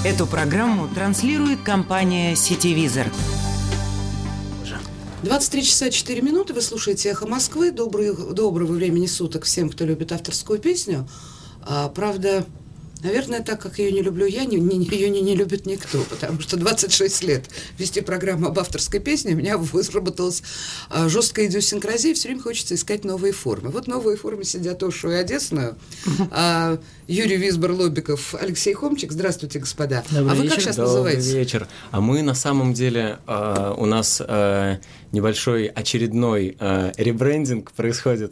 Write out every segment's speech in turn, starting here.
Эту программу транслирует компания «Сетевизор». 23 часа 4 минуты. Вы слушаете «Эхо Москвы». Доброго времени суток всем, кто любит авторскую песню. Правда, наверное, так как ее не люблю я, ее не любит никто, потому что 26 лет вести программу об авторской песне, у меня выработалась жесткая идиосинкразия, и все время хочется искать новые формы. Вот новые формы сидят Ошу и Одесную, Юрий Висбор-Лобиков, Алексей Хомчик. Здравствуйте, господа. Добрый вы вечер. как сейчас называетесь? Добрый вечер. А мы на самом деле, у нас небольшой очередной ребрендинг происходит.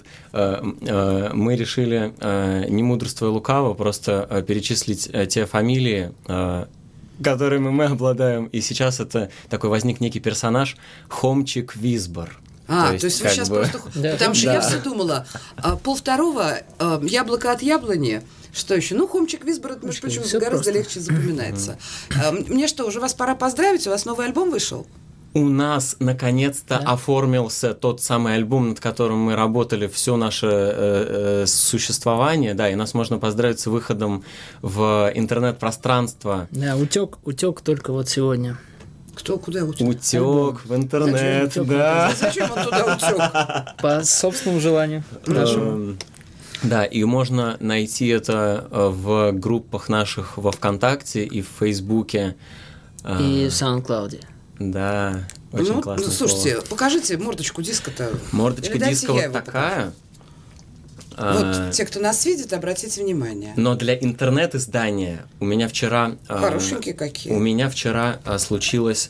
Мы решили, не мудрствуя лукаво, просто перечислить те фамилии, которыми мы обладаем. И сейчас это такой возник некий персонаж Хомчик Висбор. То есть вы сейчас просто... Да. Потому что я все думала, полвторого яблоко от яблони. Что еще? Хомчик Висбор, это, между прочим, гораздо легче запоминается. Мне что, уже вас пора поздравить? У вас новый альбом вышел? У нас наконец-то оформился тот самый альбом, над которым мы работали все наше существование, да, и нас можно поздравить с выходом в интернет-пространство. Да, утек только вот сегодня. Кто куда утек? Утек в интернет, да. Зачем он туда утек? По собственному желанию нашему. Да, и можно найти это в группах наших во ВКонтакте и в Фейсбуке. И в SoundCloud. Да, очень классно. Слушайте, покажите мордочку диска-то. Мордочка диска вот такая. Вот те, кто нас видит, обратите внимание. Но для интернет-издания у меня вчера... Хорошенькие какие. У меня вчера случилось...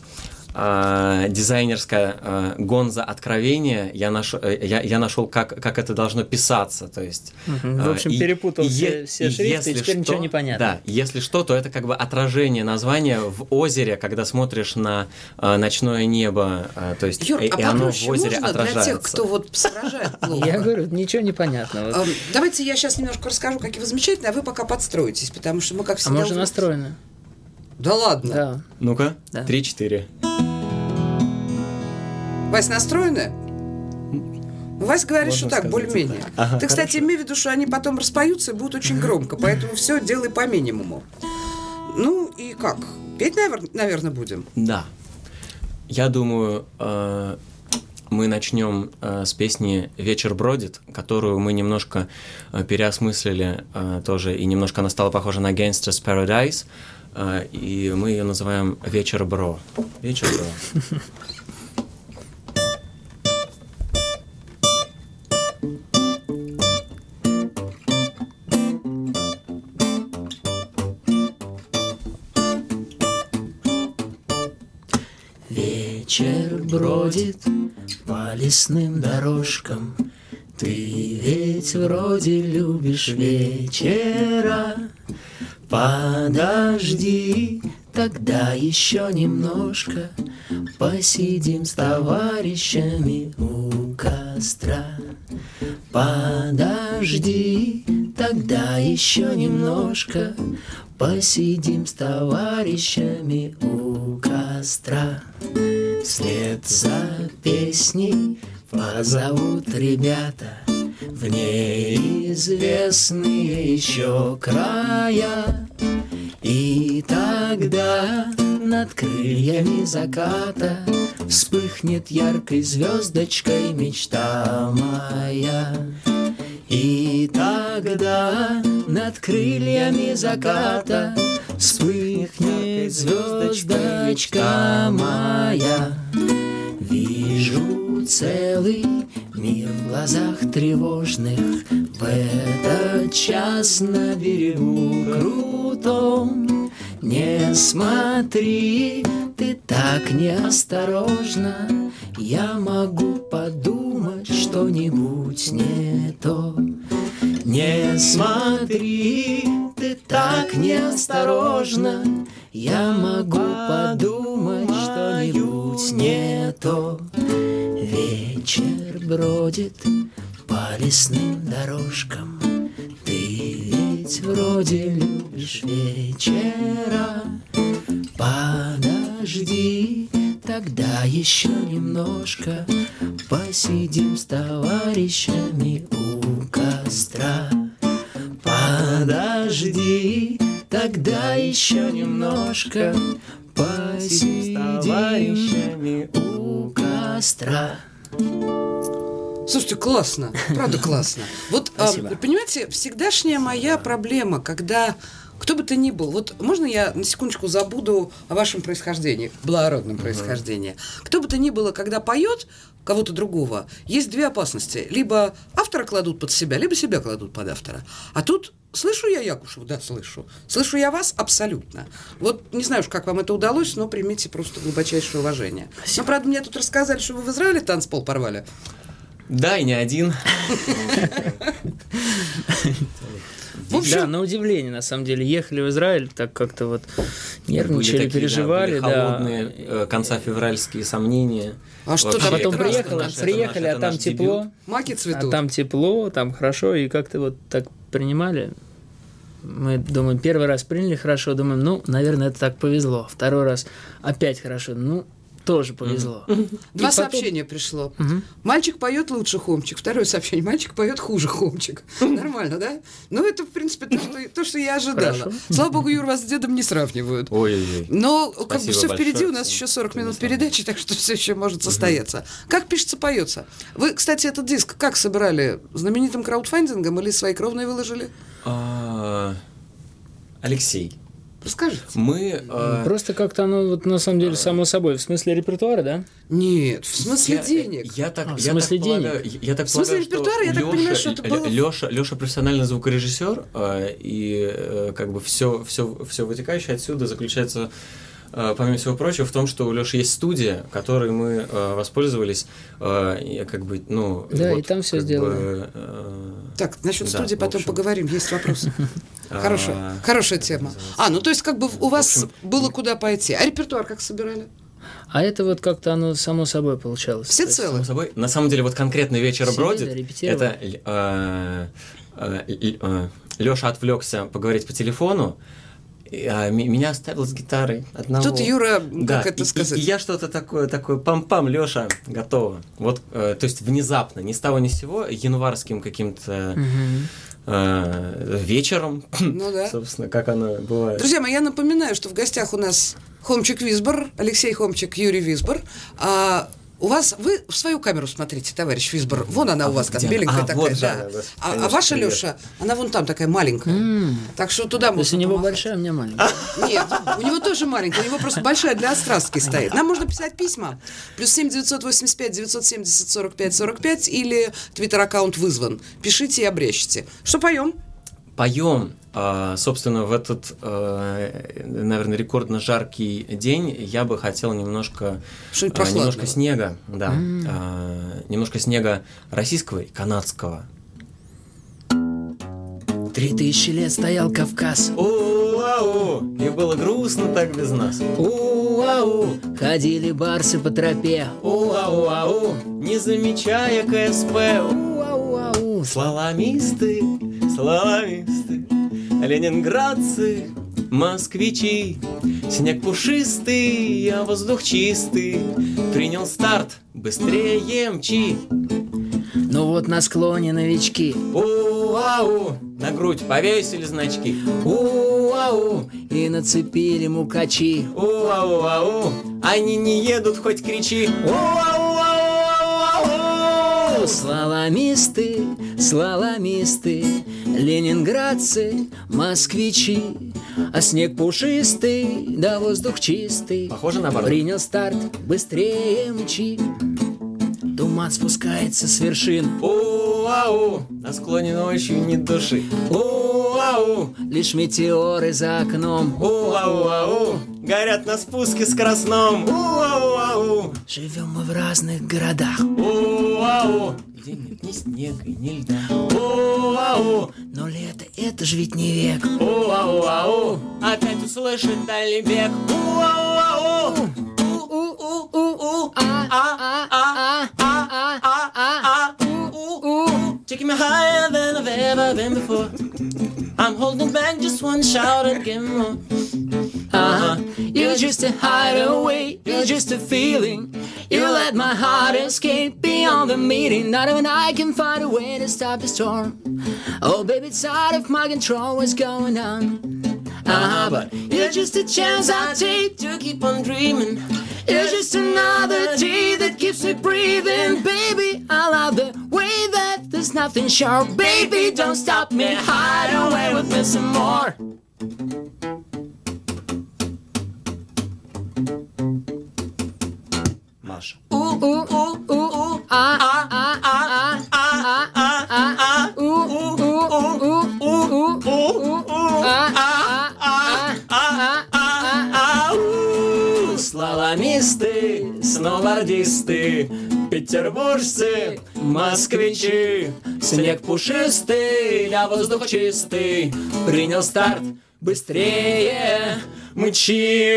дизайнерское гонза откровение. Я нашел, как это должно писаться. То есть, в общем, перепутал все шрифты, и теперь ничего не понятно. Да, если что, то это как бы отражение названия в озере, когда смотришь на ночное небо. То есть, Юр, и оно в озере можно отражается. Для тех, кто вот соображает плохо? Я говорю, ничего не понятно. Давайте я сейчас немножко расскажу, какие вы замечательные, а вы пока подстроитесь, потому что мы, как всегда... А мы уже настроены. Да ладно? Да. Ну-ка, да. 3-4. Вась, настроены? Вась говорит, можно что так, более-менее. Ага, ты, кстати, имей в виду, что они потом распоются и будут очень громко, поэтому все делай по минимуму. Ну и как? Петь, наверное, будем? Да. Я думаю, мы начнем с песни «Вечер бродит», которую мы немножко переосмыслили тоже, и немножко она стала похожа на «Gangsta's Paradise», и мы ее называем «Вечер бро». «Вечер бро». Вечер бродит по лесным дорожкам. Ты ведь вроде любишь вечера. Подожди, тогда еще немножко посидим с товарищами у костра. Подожди, тогда еще немножко посидим с товарищами у костра. Вслед за песней позовут ребята в неизвестные еще края. И тогда над крыльями заката вспыхнет яркой звездочкой мечта моя. И тогда над крыльями заката вспыхнет звездочка моя. Вижу целый мир в глазах тревожных в этот час на берегу крутом. Не смотри, ты так неосторожно, я могу подумать что-нибудь не то. Не смотри, ты так неосторожно, я могу подумать что-нибудь не то. Вечер бродит по лесным дорожкам. Ты ведь вроде любишь вечера. Подожди, тогда еще немножко посидим с товарищами у костра. Подожди, тогда еще немножко посидим с товарищами у костра. Слушайте, классно, правда классно. Вот, понимаете, всегдашняя моя проблема, когда кто бы то ни был, вот можно я на секундочку забуду о вашем происхождении, благородном происхождении. Кто бы то ни было, когда поет кого-то другого, есть две опасности. Либо автора кладут под себя, либо себя кладут под автора. А тут слышу я Якушева? Да, слышу. Слышу я вас? Абсолютно. Вот не знаю уж, как вам это удалось, но примите просто глубочайшее уважение. Но, правда, мне тут рассказали, что вы в Израиле танцпол порвали. Да, и не один. Да, на удивление, на самом деле. Ехали в Израиль, так как-то вот нервничали, переживали. Были холодные конца февральские сомнения. А что там? Потом приехали, а там тепло. Маки цветут. А там тепло, там хорошо, и как-то вот так принимали. Мы думаем, первый раз приняли хорошо, думаем, ну, наверное, это так повезло. Второй раз опять хорошо, ну, тоже повезло. Два сообщения пришло. Мальчик поет лучше Хомчик. Второе сообщение. Мальчик поет хуже Хомчик. Нормально, да? Ну, это, в принципе, то, что я ожидала. Хорошо. Слава богу, Юр, вас с дедом не сравнивают. Ой-ой-ой. Но как бы Спасибо все впереди, большое, у нас еще 40 минут Станислав. передачи, так что все еще может состояться. Как пишется, поется? Вы, кстати, этот диск как собирали? Знаменитым краудфандингом или свои кровные выложили? Алексей, Расскажите. мы... Просто как-то оно вот на самом деле само собой. В смысле репертуара, да? Нет, в смысле денег. Я так в смысле полагаю, я так В смысле полагаю, что репертуара, я так понимаю, что это было- Лёша профессиональный звукорежиссер, и как бы все вытекающее отсюда заключается, помимо всего прочего, в том, что у Лёши есть студия, которой мы воспользовались, и как бы, ну... Да, вот, и там всё как сделано. бы, Так, насчет да, студии в потом общем. поговорим, есть вопросы. Хорошая тема. Ну, то есть, как бы у вас было куда пойти. А репертуар как собирали? А это вот как-то оно само собой получалось. Все То есть, целы? Само собой. На самом деле, вот конкретный вечер Сидели, бродит. репетировали. Это Лёша отвлекся поговорить по телефону, меня оставил с гитарой одного. Тут Юра, Да, как это сказать? И я что-то такое пам-пам, Лёша, готово. Вот, то есть внезапно, ни с того ни с сего, январским каким-то вечером, Ну да. собственно, как оно бывает. Друзья мои, я напоминаю, что в гостях у нас Хомчик Висбор, Алексей Хомчик, Юрий Висбор. У вас, вы в свою камеру смотрите, товарищ Висбор. Вон она у вас там, где? беленькая такая. Вот, да. да, А конечно, ваша привет. Лёша, она вон там такая маленькая. Так что туда можно То есть у него помахать. большая, у меня маленькая. Нет, у него тоже маленькая, у него просто большая для острастки стоит. Нам можно писать письма. +7 985 970 45 45 или твиттер-аккаунт вызван. Пишите и обрежьте. Что поем? Поем, собственно, в этот, наверное, рекордно жаркий день я бы хотел немножко снега, да, немножко снега российского и канадского. 3000 лет стоял Кавказ. У-ау, и было грустно так без нас. У-ау, ходили барсы по тропе. У-ау-ау, не замечая КСП. У-ау-ау, Слаломисты, ленинградцы, москвичи. Снег пушистый, а воздух чистый. Принял старт, быстрее мчи. ну вот на склоне новички. У-ау, на грудь повесили значки. У-ау, и нацепили мукачи. У-ау-ау, они не едут, хоть кричи. У-ау-ау-ау-ау. Слаломисты, ленинградцы, москвичи. А снег пушистый, да воздух чистый. Похоже на барабан. Принял старт, быстрее мчи. Туман спускается с вершин. У-ау, на склоне ночью ни души. У-ау, Лишь метеоры за окном. у-ау-ау, горят на спуске скоростном. У-ау-ау, Живем мы в разных городах. у-ау, где нет ни снега и ни льда. У-ау, Но лето — это ж ведь не век. у-ау-ау, опять услышит Алибек. У-ау-ау, taking me higher than I've ever been before. I'm holding back just one shout and give more. You're just a hideaway, you're just a feeling. You let my heart escape beyond the meeting. Not even I can find a way to stop the storm. Oh baby, it's out of my control, what's going on? but you're just a chance I take to keep on dreaming. You're just another day that keeps me breathing. Baby, I love the way that there's nothing sharp. Baby, don't stop me, hide away with me some more. Маша. Слаломисты, сноубордисты, петербуржцы, москвичи, снег пушистый, а воздух чистый, принял старт быстрее, мчи.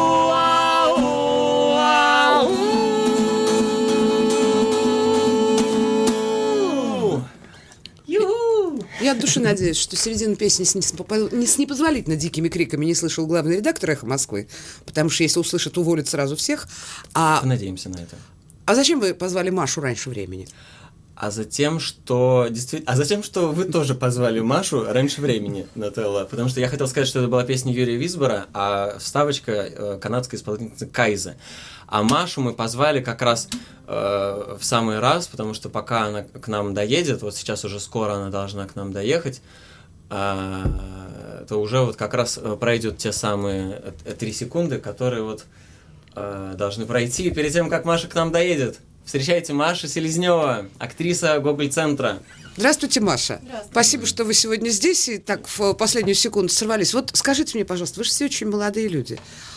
Я от души надеюсь, что середину песни с непозволительно дикими криками не слышал главный редактор «Эхо Москвы», потому что если услышит, уволит сразу всех. Надеемся на это. А зачем вы позвали Машу раньше времени? А затем, что вы тоже позвали Машу раньше времени, Нателла, потому что я хотел сказать, что это была песня Юрия Висбора, а вставочка канадской исполнительницы Кайза. А Машу мы позвали как раз в самый раз, потому что пока она к нам доедет, вот сейчас уже скоро она должна к нам доехать, то уже вот как раз пройдет те самые 3 секунды, которые вот должны пройти перед тем, как Маша к нам доедет. Встречайте, Маша Селезнева, актриса Гоголь-центра. Здравствуйте, Маша. Здравствуйте. Спасибо, что вы сегодня здесь и так в последнюю секунду сорвались. Вот скажите мне, пожалуйста, вы же все очень молодые люди.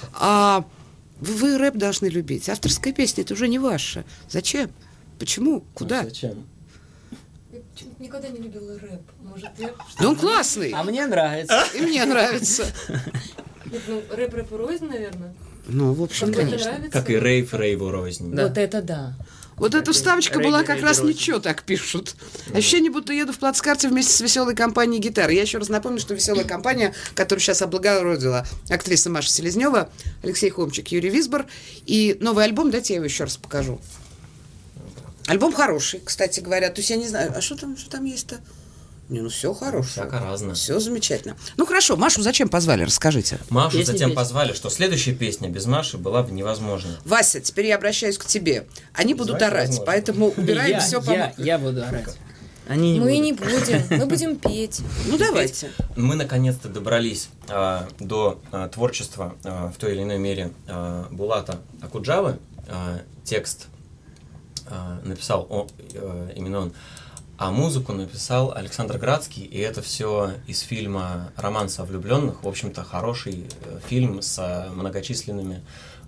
Вы рэп должны любить. Авторская песня – это уже не ваша. Зачем? Почему? Куда? Зачем? Я почему-то никогда не любила рэп. Может, я... Ну, он классный. А мне нравится. И мне нравится. Нет, ну, рэп рознь, наверное. Ну, в общем, Вам это конечно. нравится? Как и рейву рознь. Да. Вот это да. Вот эта вставочка была как раз Регги ничего, так пишут. Ощущение, будто еду в плацкарте вместе с веселой компанией гитар. Я еще раз напомню, что веселая компания, которую сейчас облагородила актриса Маша Селезнева, Алексей Хомчик, Юрий Висбор. И новый альбом, дайте я его еще раз покажу. Альбом хороший, кстати говоря. То есть я не знаю, а что там есть-то? Не, ну все хорошо. Всяко разно. Все замечательно. Ну хорошо, Машу зачем позвали? Расскажите. Машу Песня. затем позвали, что следующая песня без Маши была бы невозможна. Вася, теперь я обращаюсь к тебе. Они будут Давайте орать, возможно. поэтому убираем все по... Я буду орать. Они не Мы будут. не будем. Мы будем петь. Ну давайте. Мы наконец-то добрались до творчества в той или иной мере Булата Акуджавы. Текст написал именно он, а музыку написал Александр Градский, и это все из фильма «Романс о влюбленных». В общем-то, хороший фильм с многочисленными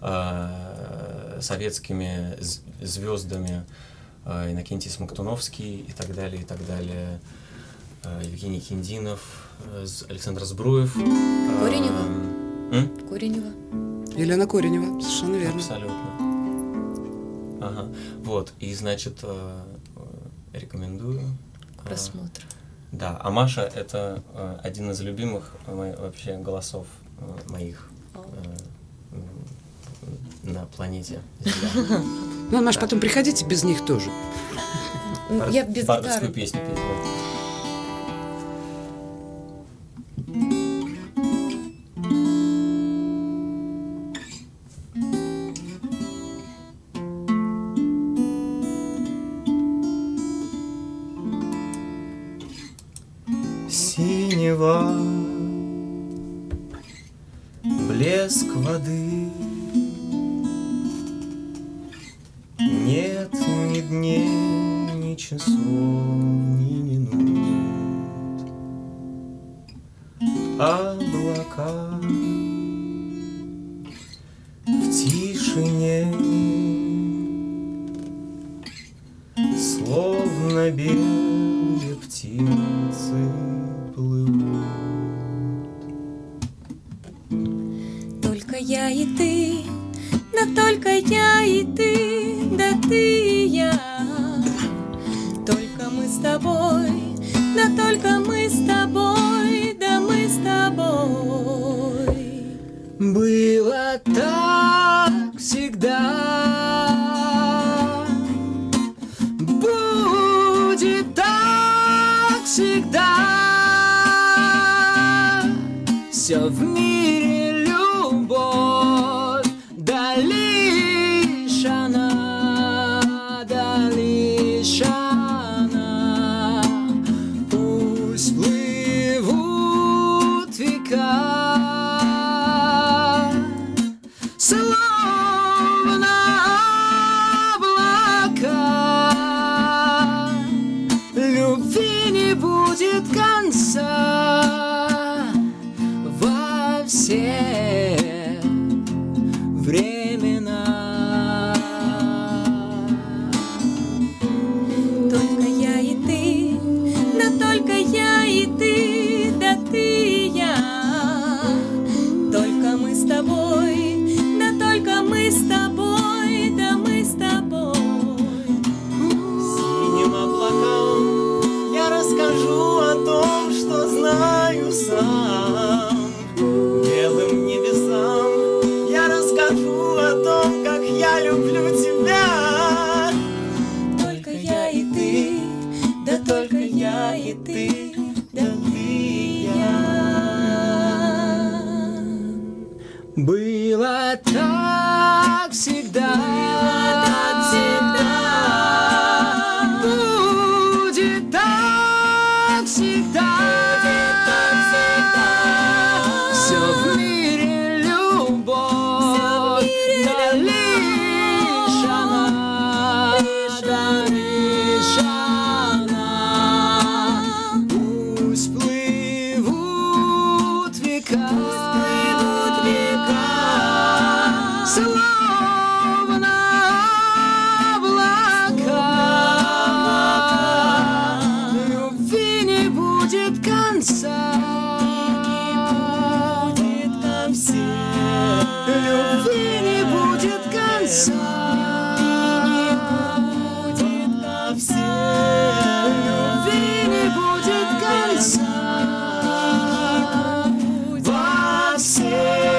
советскими звездами. Иннокентий Смоктуновский и так далее, и так далее. Евгений Хиндинов, Александр Збруев. Коренева. Коренева. Елена Коренева, совершенно верно. Абсолютно. Ага. Вот, и, значит, рекомендую. Просмотр. Да, а Маша — это один из любимых вообще голосов моих на планете Земля. Ну, Маш, потом приходите без них тоже. Ну, я без Бардовскую гитары. песню петь. Да. Синева, блеск воды, нет ни дней, ни часов, ни минут. Облака в тишине, словно белые птицы плывут. Только я и ты, да только я и ты, да ты и я. Только мы с тобой, да только мы с тобой, да мы с тобой. Было так всегда, будет так всегда. все в мире любовь, да лишь она, да лишь она. Пусть плывут века, словно облака, любви не будет конца во все времена. Только я и ты, да только я и ты, да ты и я. Только мы с тобой, да только мы с тобой, да мы с тобой. Синим облакам я расскажу о том, что знаю сам. Белым небесам я расскажу о том, как я люблю тебя. Только я и ты, да только я и ты, да ты и я. Было так всегда, будет так всегда, все в мире любовь, да лишь она, да лишь она. Пусть плывут века, словно облака, любви не будет конца, любви не будет конца, любви не будет конца во все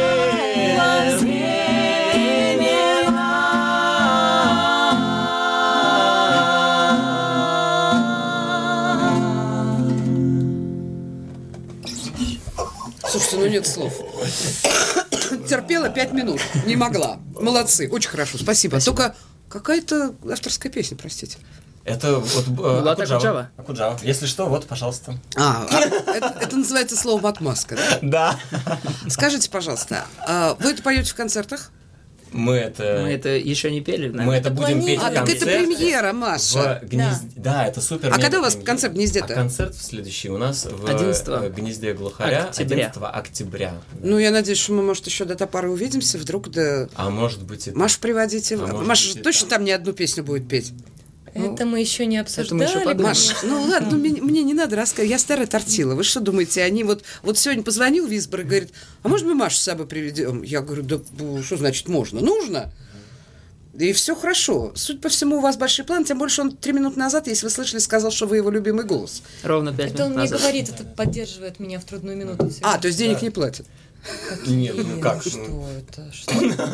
Слушайте, ну нет слов. Терпела 5 минут, не могла. Молодцы, очень хорошо, спасибо. Только какая-то авторская песня, простите. Это вот Булат Акуджава. Акуджава. Если что, вот, пожалуйста. Это называется слово «отмазка», да? Да. Скажите, пожалуйста, вы это поете в концертах? Мы это еще не пели, наверное. Мы это будем петь в А, так это концерте. премьера, Маша. Да, это супер. А когда у вас концерт в Гнезде-то? А концерт следующий у нас в 11 Гнезде Глухаря октября. 11 октября. Ну, я надеюсь, что мы, может, еще до той поры увидимся, вдруг да... А может быть, это... Машу приводите. может Маша быть, же это- точно там не одну песню будет петь? Это мы еще не обсуждали. это мы еще подумаем. Маш, ну ладно, ну, мне не надо рассказывать. Я старая тортила. Вы что думаете, они вот сегодня позвонил Висбор и говорит, а может мы Машу с собой приведем? Я говорю, да что значит можно? Нужно. И все хорошо. Судя по всему, у вас большие планы, тем больше он 3 минуты назад, если вы слышали, сказал, что вы его любимый голос. Ровно 5 Это он минут мне назад. говорит, это поддерживает меня в трудную минуту. всегда. А, то есть денег не платят. Нет, ну как? Что это? Что?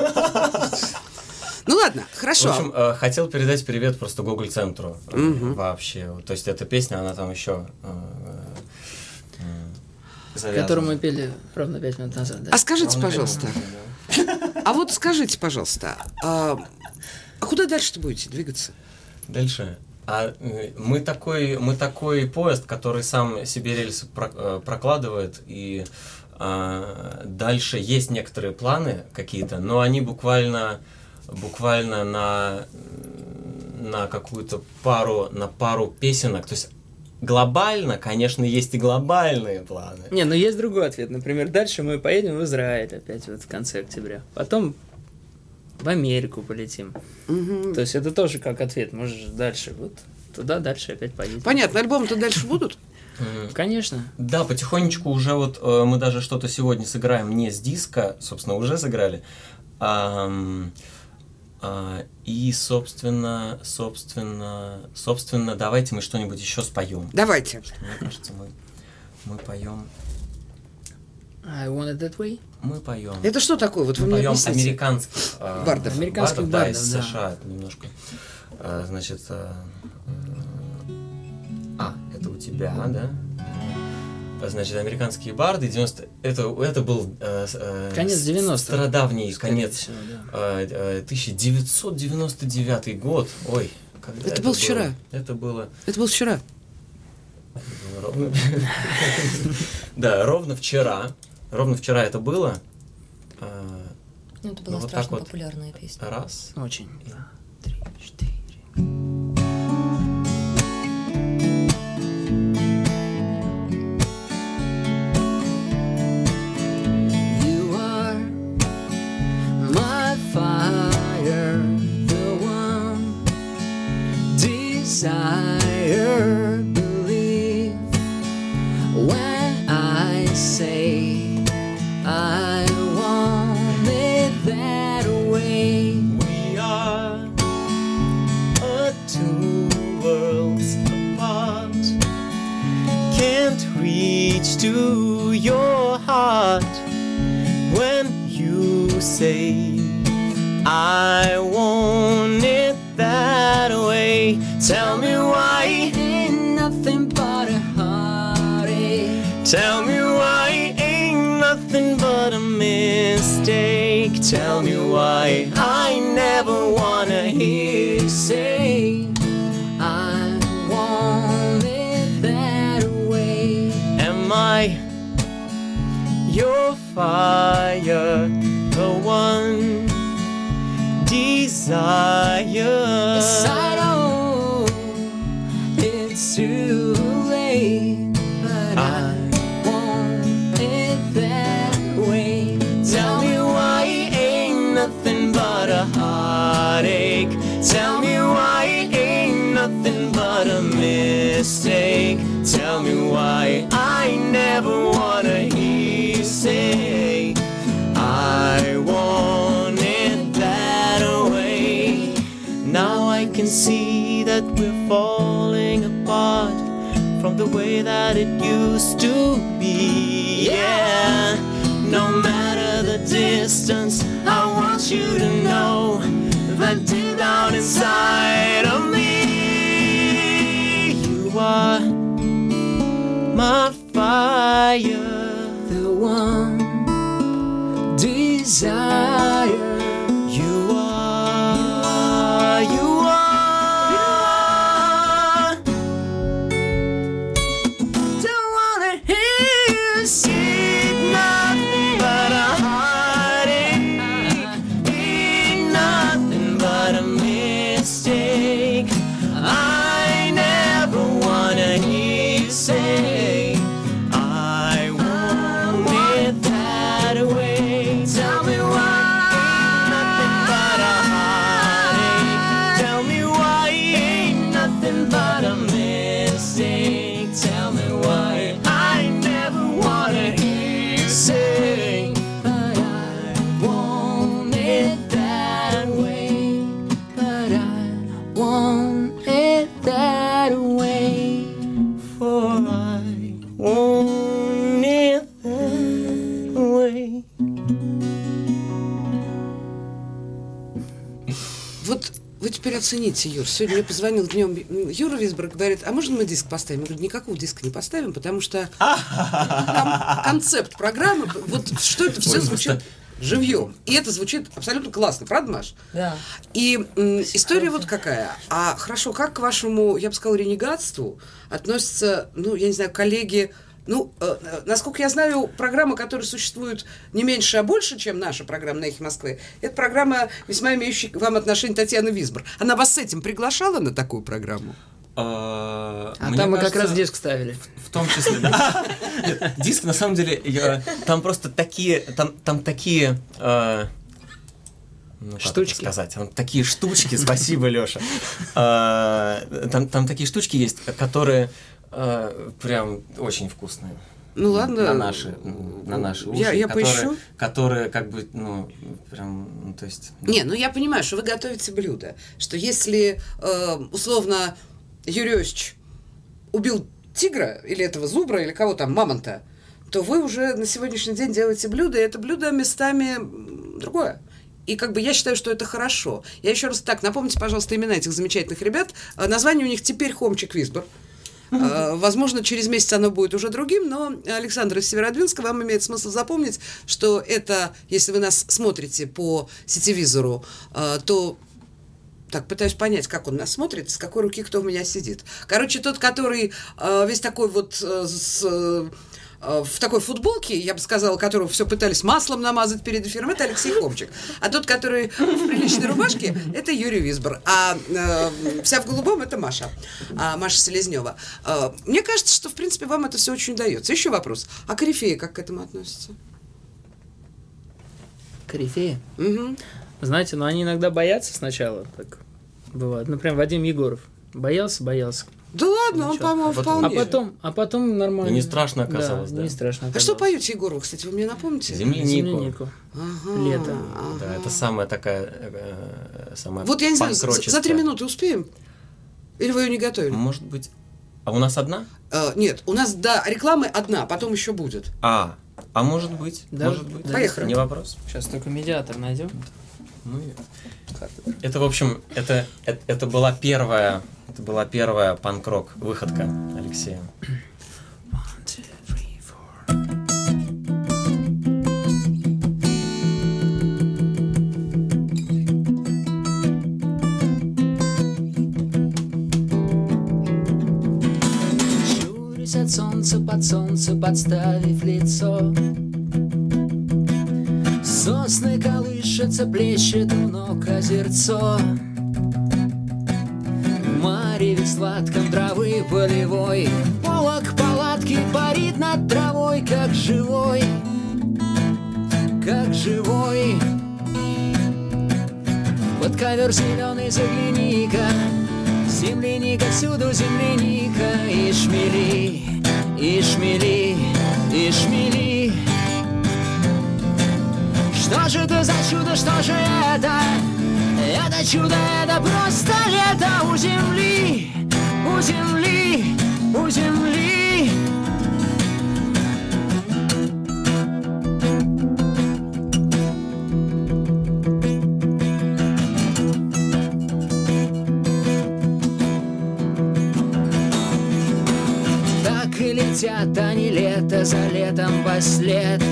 Ну ладно, В хорошо. общем, хотел передать привет просто Гоголь-центру вообще. То есть эта песня, она там еще завязана. Которую мы пели ровно 5 минут назад. Да. А скажите, пожалуйста, а вот скажите, пожалуйста, а куда дальше-то будете двигаться? Дальше. Мы такой поезд, который сам себе рельсы прокладывает, и дальше есть некоторые планы какие-то, но они буквально на какую-то пару песенок. То есть глобально, конечно, есть и глобальные планы. Не, ну есть другой ответ. Например, дальше мы поедем в Израиль опять вот в конце октября. Потом в Америку полетим. То есть это тоже как ответ. Можешь дальше вот туда дальше опять поедем. Понятно, альбомы-то дальше будут? Конечно. Да, потихонечку уже вот мы даже что-то сегодня сыграем не с диска, собственно, уже сыграли. И, собственно, давайте мы что-нибудь еще споем. Давайте. Мне кажется, мы поем. I want it that way. Мы поем. Это что такое? Вот вы Мы мне поем объясните. американских Бардов. Американских да, бардов, из да. США немножко. Значит, это у тебя, да? значит, американские барды, 90... Это был конец 90-х. Стародавний конец, всего, да. 1999 год. Ой, когда Это был вчера. Это было... Это был вчера. Да, ровно вчера. Ровно вчера это было. Ну, это была вот страшно так вот. популярная песня. Раз. Очень. 2, 3, 4. You are my fire, the one desire. Believe when I say I want it that way. We are two worlds apart. Can't reach to your heart when you say I want it that way. Tell me why Ain't nothing but a heartache. Tell me why ain't nothing but a mistake. Tell me why I never wanna hear you say I want it that way. am I your fire, the one desire? Yes, I know it's too late, but I want it that way. Tell me why ain't nothing but a heartache. Tell me why ain't nothing but a mistake. Tell me why I never wanna hear you say I want it that way. Now I can see that we're falling apart from the way that it used to be. Yeah, no matter the distance, I want you to know that deep down inside of me, you are my fire, The one desire. you are, you are. Don't wanna hear you say nothing but a heartache, ain't nothing but a mistake. I never wanna hear you say I want it that way. Tell me why ain't nothing but a heartache. Tell me why ain't nothing but a mistake. Tell me why I never wanna hear you say But I want it that way. But I want it that way. for I want it that way. Вот вы теперь оцените, Юр. Сегодня мне позвонил днем Юра Висборг, говорит, а можно мы диск поставим? Я говорю, никакого диска не поставим, потому что концепт программы, вот что это все звучит живьем. И это звучит абсолютно классно, правда, Маш? Да. И история вот какая. А хорошо, как к вашему, я бы сказала, ренегатству относятся, ну, я не знаю, коллеги. Ну, насколько я знаю, программа, которая существует не меньше, а больше, чем наша программа на «Эхе Москвы», это программа, весьма имеющая к вам отношение, Татьяна Висбор. Она вас с этим приглашала на такую программу? А там мы как раз диск ставили. В том числе, да. Нет, диск, на самом деле, там просто такие, там такие... ну, как Штучки. это сказать? Там такие штучки, спасибо, Лёша. Там такие штучки есть, которые прям очень вкусные. Ну ладно. На наши уши. Я поищу. Которые как бы, ну, прям, ну, то есть... Не, ну я понимаю, что вы готовите блюдо. Что если, условно, Юрий Иосифович убил тигра, или этого зубра, или кого там, мамонта, то вы уже на сегодняшний день делаете блюдо, и это блюдо местами другое. И как бы я считаю, что это хорошо. Я еще раз так, напомните, пожалуйста, имена этих замечательных ребят. Название у них теперь Хомчик Висбор. Возможно, через месяц оно будет уже другим, но, Александр из Северодвинска, вам имеет смысл запомнить, что это, если вы нас смотрите по сетевизору, то... Так, пытаюсь понять, как он нас смотрит, с какой руки кто у меня сидит. Короче, тот, который весь такой вот в такой футболке, я бы сказала, которого все пытались маслом намазать перед эфиром, это Алексей Хомчик. А тот, который в приличной рубашке, это Юрий Висбор. А вся в голубом, это Маша. Маша Селезнева. Мне кажется, что, в принципе, вам это все очень удается. Еще вопрос. А корифеи как к этому относятся? Корифеи? Угу. Знаете, они иногда боятся сначала, так бывает. Например, Вадим Егоров. Боялся. Да ладно, он, по-моему, вполне. А потом нормально. И не страшно оказалось, да? Не страшно оказалось. А что поете Егорову, кстати, вы мне напомните? Землянику. Ага, Лето. Да, это самая такая, самая Вот я не знаю, панк-роческая. за 3 минуты успеем? Или вы ее не готовили? Может быть. А у нас одна? Нет, у нас до рекламы одна, потом еще будет. А может быть. Да, может быть. да, поехали. Не вопрос. Сейчас только медиатор найдем. Это, в общем, это была первая панк-рок выходка Алексея. Щурясь от солнца, под солнце подставив лицо. Сосны колышется, плещет у ног озерцо. В мареве сладком травы полевой полог палатки парит над травой, как живой, как живой. Под ковер зеленый загляни-ка, земляника, всюду земляника. И шмели, и шмели, и шмели. Что же это за чудо, что же это? Это чудо, это просто лето у земли, у земли, у земли. Так и летят они лето за летом вослед.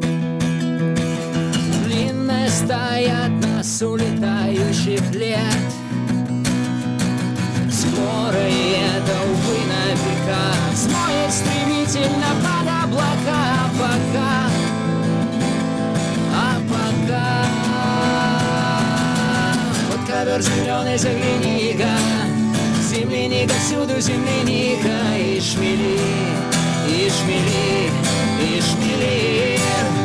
Стая от нас улетающих лет. Скоро и это, увы, на века смоет стремительно под облака. А пока под ковер зеленый загляни-ка, земляника, всюду земляника. И шмели, и шмели, и шмели.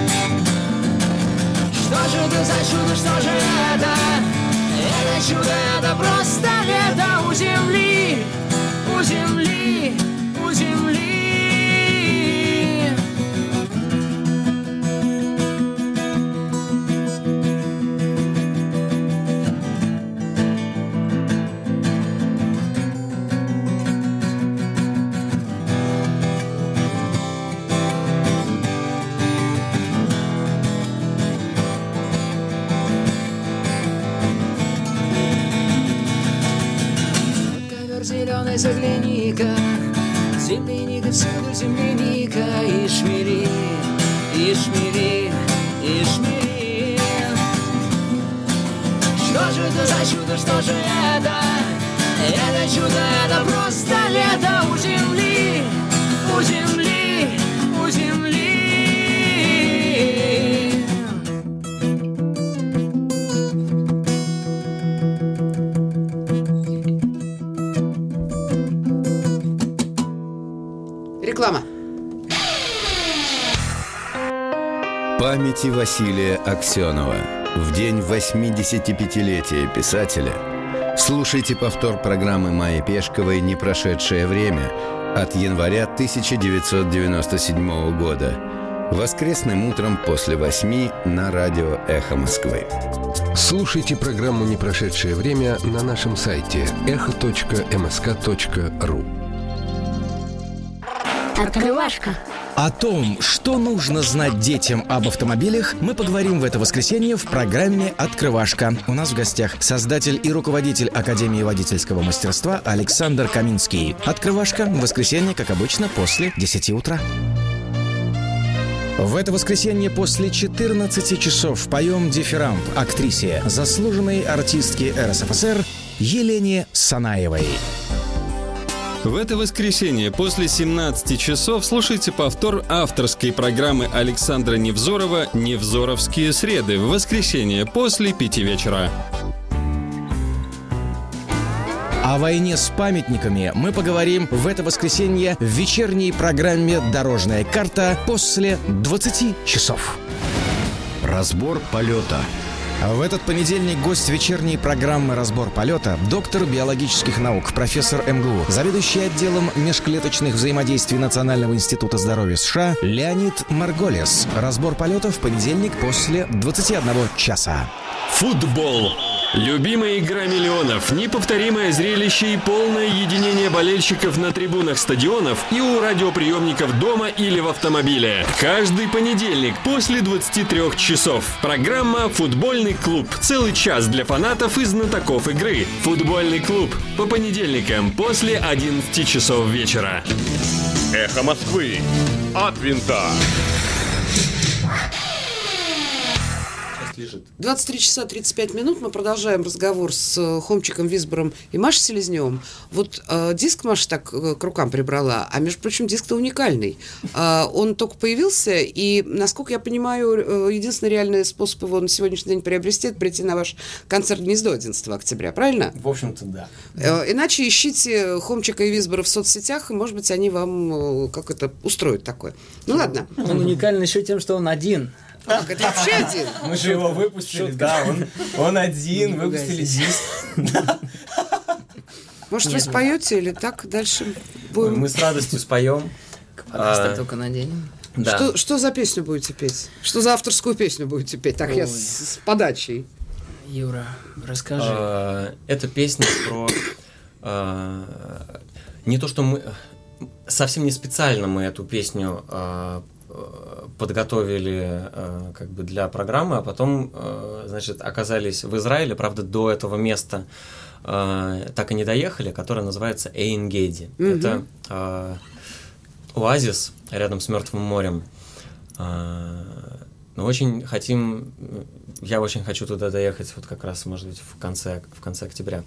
Что же это за чудо, что же это? Это чудо, это просто лето у земли, у земли, у земли. Зеленый загляни-ка, земляника, всюду земляника. И шмели, и шмели, и шмели. Что же это за чудо, что же это? Это чудо, это просто лето у земли, у земли, у земли. Реклама. Памяти Василия Аксенова. В день 85-летия писателя слушайте повтор программы Майи Пешковой «Непрошедшее время» от января 1997 года. Воскресным утром после 8 на радио «Эхо Москвы». Слушайте программу «Непрошедшее время» на нашем сайте echo.msk.ru. Открывашка. О том, что нужно знать детям об автомобилях, мы поговорим в это воскресенье в программе «Открывашка». У нас в гостях создатель и руководитель Академии водительского мастерства Александр Каминский. «Открывашка» в воскресенье, как обычно, после 10 утра. В это воскресенье после 14 часов поем дифирамб актрисе, заслуженной артистке РСФСР Елене Санаевой. В это воскресенье после 17 часов слушайте повтор авторской программы Александра Невзорова «Невзоровские среды» в воскресенье после 5 вечера. О войне с памятниками мы поговорим в это воскресенье в вечерней программе «Дорожная карта» после 20 часов. Разбор полета. В этот понедельник гость вечерней программы «Разбор полета» доктор биологических наук, профессор МГУ, заведующий отделом межклеточных взаимодействий Национального института здоровья США Леонид Марголес. Разбор полета в понедельник после 21 часа. Футбол. Любимая игра миллионов, неповторимое зрелище и полное единение болельщиков на трибунах стадионов и у радиоприемников дома или в автомобиле. Каждый понедельник после 23 часов. Программа «Футбольный клуб». Целый час для фанатов и знатоков игры. «Футбольный клуб» по понедельникам после 11 часов вечера. Эхо Москвы. От винта. 23 часа 35 минут. Мы продолжаем разговор с Хомчиком Висбором и Машей Селезневым. Вот диск Маша так к рукам прибрала, а между прочим, диск-то уникальный. Он только появился, и, насколько я понимаю, единственный реальный способ его на сегодняшний день приобрести — это прийти на ваш концерт «Гнездо» 11 октября, правильно? В общем-то, да. Иначе ищите Хомчика и Висбора в соцсетях, и, может быть, они вам как-то устроят такое. Ну, ладно. Он уникален еще тем, что он один. Как, это вообще один? Мы же его выпустили, да, он один, выпустили диск. Может, вы споете или так дальше будем? Мы с радостью споем. Только наденем. Да. Что за песню будете петь? Что за авторскую песню будете петь? Так, я с подачей. Юра, расскажи. Это песня про... Не то, что мы... Совсем не специально мы эту песню подготовили как бы для программы, а потом, значит, оказались в Израиле. Правда, до этого места так и не доехали, которое называется Эйн-Геди. Это оазис рядом с Мертвым морем. Но очень хотим... Я очень хочу туда доехать вот как раз, может быть, в конце октября.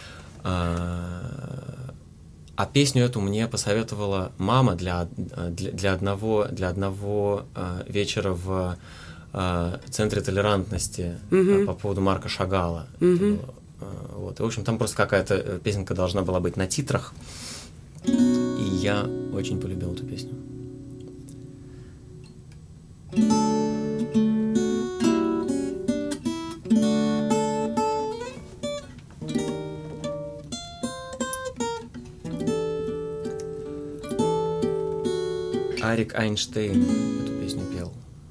А песню эту мне посоветовала мама для одного вечера в Центре толерантности по поводу Марка Шагала. Вот. И, в общем, там просто какая-то песенка должна была быть на титрах. И я очень полюбил эту песню. Арик Айнштейн эту песню пел.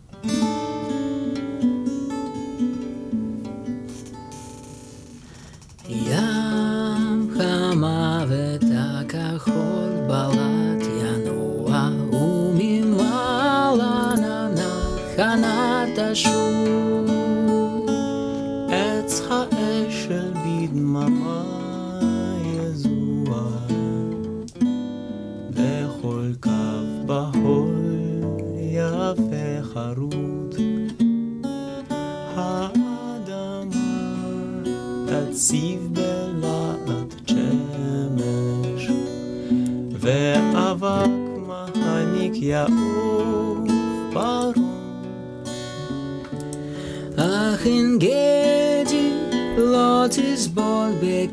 ים המוות הכחול בלט ינוע וממעלה נחנה תשוב עץ האשל בדממה יזוע בכל קו בהול יפה חרוט האדמה תציב בלעת שמש ואבק מהניק יעוף ברום אך אין גדי לא תסבול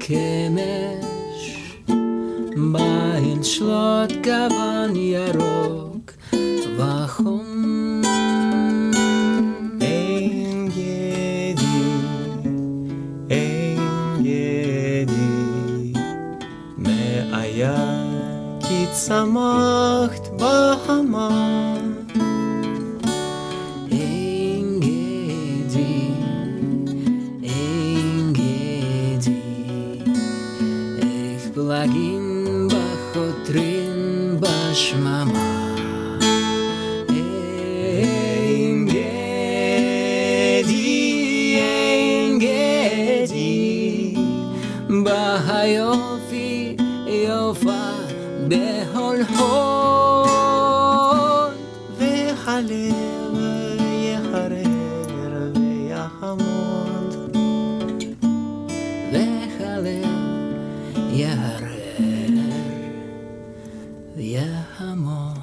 בקמש בהן שלוט גוון ירוק וחום אין גדי מאיה כי צמחת בהמה אין גדי איך בלגים בחותרים בשממה והיופי יופה בכל הוד, והלב יחרר ויחמוד, והלב יחרר ויחמוד.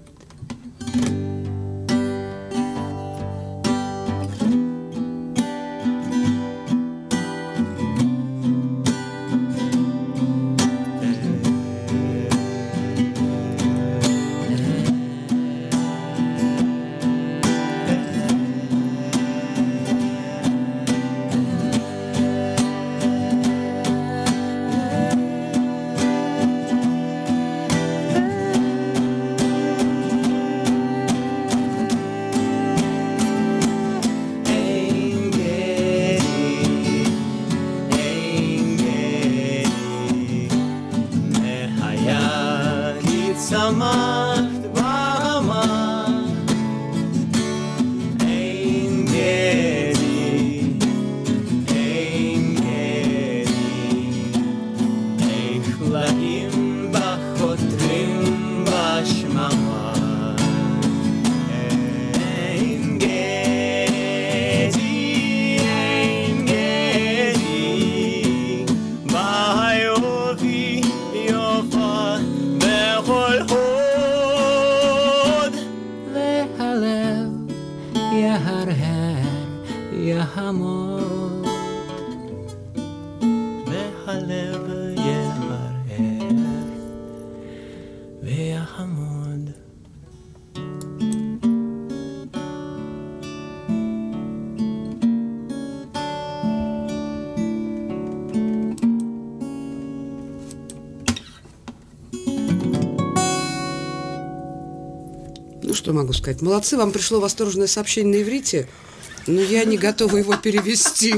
Что могу сказать? Молодцы, вам пришло восторженное сообщение на иврите, но я не готова его перевести.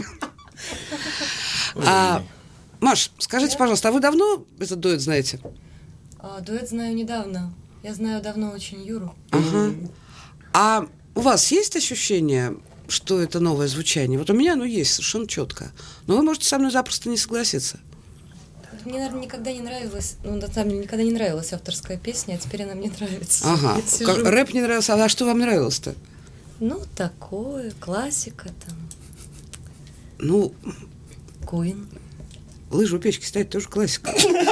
Маш, скажите, пожалуйста, а вы давно этот дуэт знаете? Дуэт знаю недавно. Я знаю давно очень Юру. Ага. А у вас есть ощущение, что это новое звучание? Вот у меня оно есть совершенно четко. Но вы можете со мной запросто не согласиться. Мне, наверное, никогда не нравилась, на самом деле, никогда не нравилась авторская песня, а теперь она мне нравится. Ага, рэп не нравился, а что вам нравилось-то? Ну, такое, классика там. Ну... Queen. Лыжи у печки стоять тоже классика.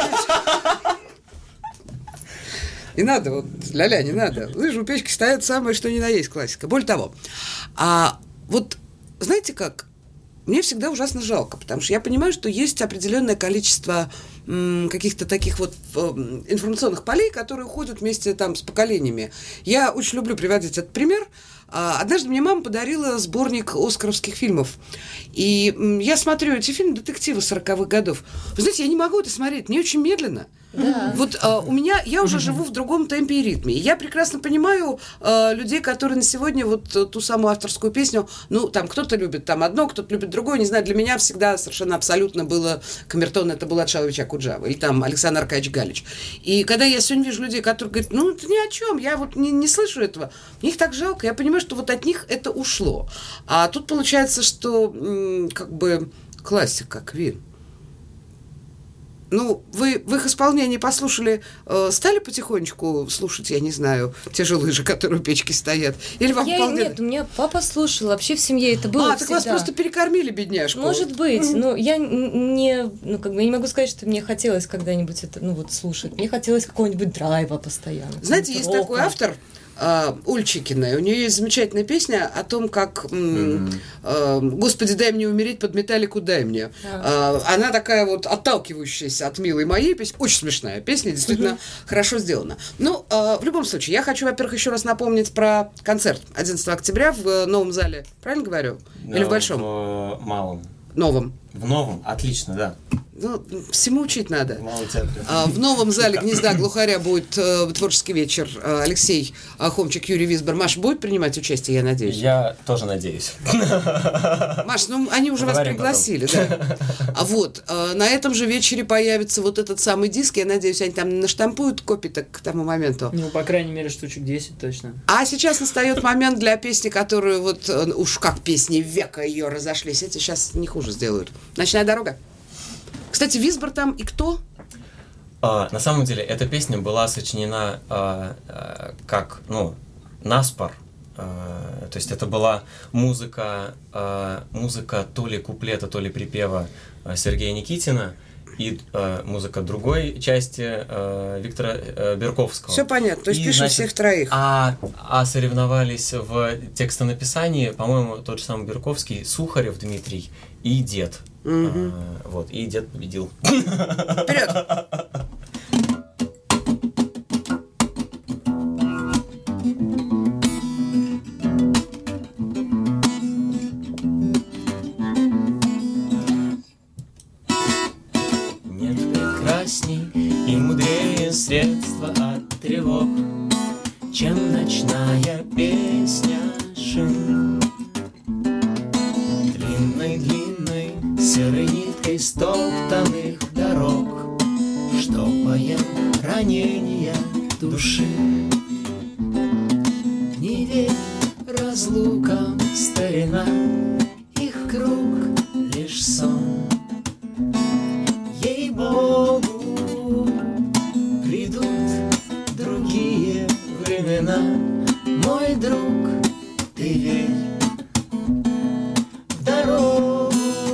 Не надо, вот, ля-ля, не надо. Лыжи у печки стоят самое, что ни на есть классика. Более того, вот, знаете как... Мне всегда ужасно жалко, потому что я понимаю, что есть определенное количество каких-то таких вот информационных полей, которые уходят вместе там с поколениями. Я очень люблю приводить этот пример. Однажды мне мама подарила сборник оскаровских фильмов. И я смотрю эти фильмы, детективы 40-х годов. Вы знаете, я не могу это смотреть, мне очень медленно. Да. Вот у меня, я уже живу в другом темпе и ритме. И я прекрасно понимаю людей, которые на сегодня вот ту самую авторскую песню, ну, там кто-то любит там одно, кто-то любит другое, не знаю, для меня всегда совершенно абсолютно было камертон, это Булат Шалович Акуджава, или там Александр Аркадьевич Галич. И когда я сегодня вижу людей, которые говорят, ну, это ни о чем, я вот не слышу этого, мне их так жалко, я понимаю, что вот от них это ушло. А тут получается, что как бы классика, Queen. Ну, вы в их исполнении послушали, стали потихонечку слушать, я не знаю, те же лыжи, которые у печки стоят? Или вам вполне... Нет, у меня папа слушал, вообще в семье это было так вас просто перекормили, бедняжку. Может быть, но я не, ну, как бы, я не могу сказать, что мне хотелось когда-нибудь это, ну, вот, слушать. Мне хотелось какого-нибудь драйва постоянно. Знаете, есть такой автор, Ульчикина, у нее есть замечательная песня о том, как «Господи, дай мне умереть, под металлику дай мне». Она такая вот отталкивающаяся от «Милой моей» песня, очень смешная песня, действительно хорошо сделана. Ну, в любом случае, я хочу, во-первых, еще раз напомнить про концерт 11 октября в новом зале, правильно говорю? Да, или в большом? В малом. Новом. В новом, отлично, да. Ну, всему учить надо. В новом зале «Гнезда глухаря» будет творческий вечер. Алексей Хомчик, Юрий Висбор. Маша будет принимать участие, я надеюсь? Я тоже надеюсь. Маш, ну они уже вас пригласили, да. А вот, на этом же вечере появится вот этот самый диск. Я надеюсь, они там наштампуют копии-то к тому моменту. Ну, по крайней мере, штучек 10 точно. А сейчас настает момент для песни, которую вот, уж как песни века ее разошлись. Эти сейчас не хуже сделают. «Ночная дорога». Кстати, Визбор там и кто? На самом деле, эта песня была сочинена как, наспор. То есть это была музыка то ли куплета, то ли припева Сергея Никитина и музыка другой части Виктора Берковского. Все понятно, то есть пишем всех троих. А соревновались в текстонаписании, по-моему, тот же самый Берковский, Сухарев Дмитрий и Дед. Вот, и Дед победил. Вперед! И мудрее средства от тревог, чем ночная песня шин. Длинной-длинной серой ниткой стоптанных дорог, штопая ранения души. Не верь разлукам, старина, их круг лишь сон. Ей-богу, мой друг, ты верь в дорогу.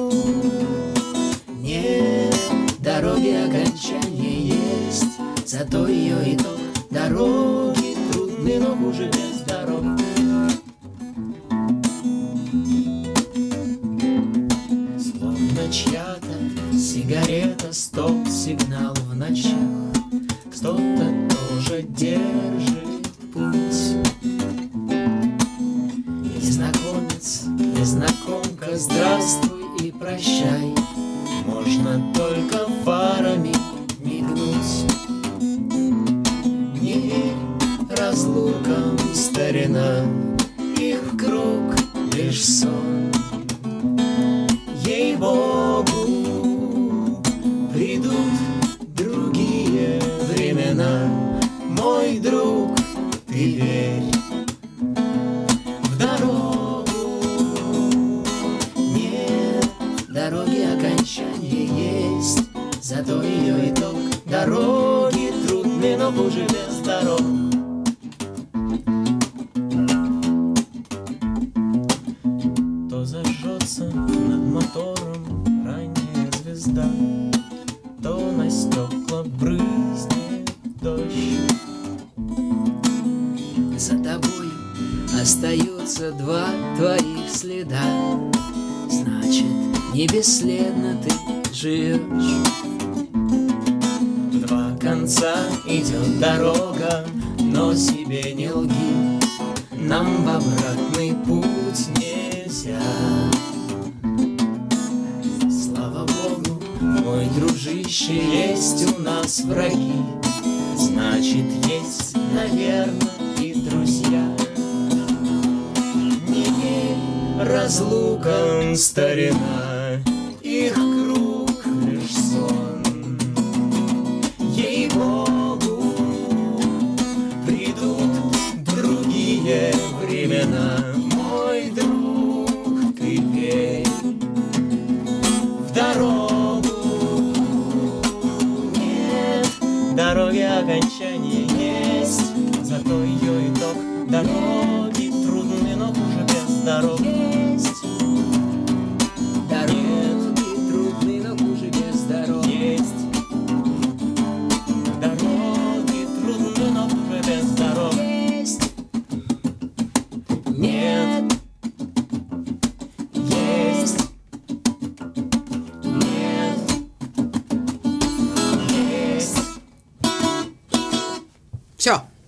Нет, дороги окончания есть, зато ее итог. Дороги трудны, но хуже без дорог. Словно чья-то сигарета, стоп-сигнал в ночах. Кто-то тоже держит путь. Незнакомец, незнакомка, здравствуй и прощай. Можно только фарами мигнуть. Не верь разлукам, старина, их круг лишь сон. Ей-богу, придут другие времена. Мой друг, ты верь в дорогу. Нет, дороги окончания есть, зато ее итог. Дороги трудны, но хуже без дорог. То зажжется над мотором ранняя звезда, то на стекла брызнет дождь. За тобой остаются два твоих следа, значит, не бесследно ты живешь. В два конца идет дорога, но себе не лги, нам в обратный путь нельзя. Слава Богу, мой дружище, есть у нас враги, значит, есть, наверное, и друзья. Не верь разлукам, старина, их круг лишь сон. Ей-богу, придут другие времена. Мой друг, ты верь в дорогу. Нет, дороги окончания есть, зато ее итог. Дороги трудны, но хуже без дорог. Есть дороги трудны, но хуже без дорог. Есть дороги трудны, но хуже без дорог. Есть. Нет. Есть. Нет. Есть. Все.